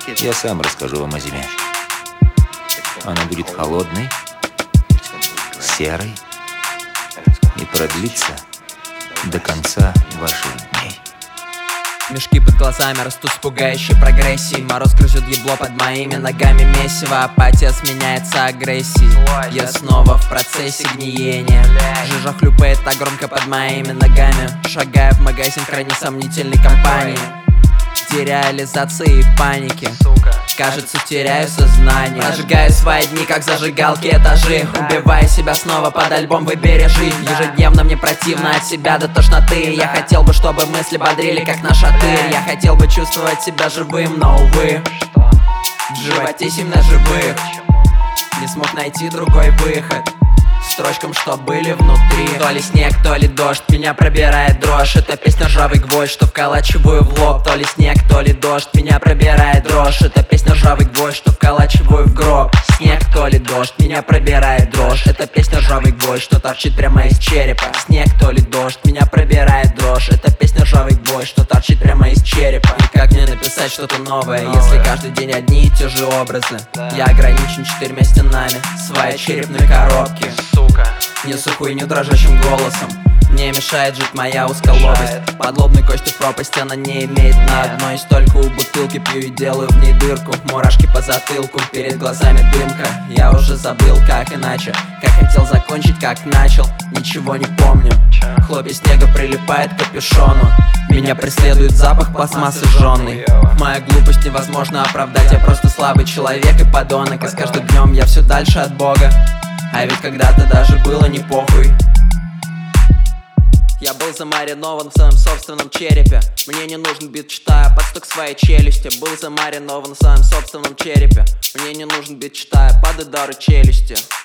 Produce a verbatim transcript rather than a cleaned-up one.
Я сам расскажу вам о зиме. Она будет холодной, серой и продлится до конца ваших дней. Мешки под глазами растут с пугающей прогрессией. Мороз грызет ебло под моими ногами. Месиво, апатия сменяется агрессией. Я снова в процессе гниения. Жижа хлюпает так громко под моими ногами. Шагаю в магазин крайне сомнительной компании. Дереализации и паники. Кажется, теряю сознание. Зажигаю свои дни, как зажигалки этажи. Убиваю себя снова под альбом «Выбери жизнь». Ежедневно мне противно от себя до тошноты. Я хотел бы, чтобы мысли бодрили, как наш отель. Я хотел бы чувствовать себя живым, но увы, в животе семь живых. Не смог найти другой выход строчкам, что были внутри. То ли снег, то ли дождь, меня пробирает дрожь. Это песня «Ржавый гвоздь», что вколачиваю в лоб. То ли снег, то ли дождь, меня пробирает дрожь. Это песня «Ржавый гвоздь», что вколачиваю в гроб. Снег, то ли дождь, меня пробирает дрожь. Это песня «Ржавый гвоздь», что торчит прямо из черепа. Снег, то ли дождь, меня пробирает дрожь. Это песня «Ржавый гвоздь», что торчит прямо из черепа. И как мне написать что-то новое, если каждый день одни и те же образы? Я ограничен четырьмя стенами своей черепной коробки. Несу хуйню дрожащим голосом. Мне мешает жить моя узколобость. Подлобной кости в пропасти она не имеет на одной. Столько у бутылки пью и делаю в ней дырку. Мурашки по затылку, перед глазами дымка. Я уже забыл, как иначе. Как хотел закончить, как начал. Ничего не помню. Хлопья снега прилипает к капюшону. Меня преследует запах пластмассы жжённой. Моя глупость невозможно оправдать. Я просто слабый человек и подонок. И с каждым днем я все дальше от Бога. А ведь когда-то даже было не похуй. Я был замаринован в своем собственном черепе. Мне не нужен бит, читая под стук своей челюсти. Был замаринован в своем собственном черепе. Мне не нужен бит, читая под удары челюсти.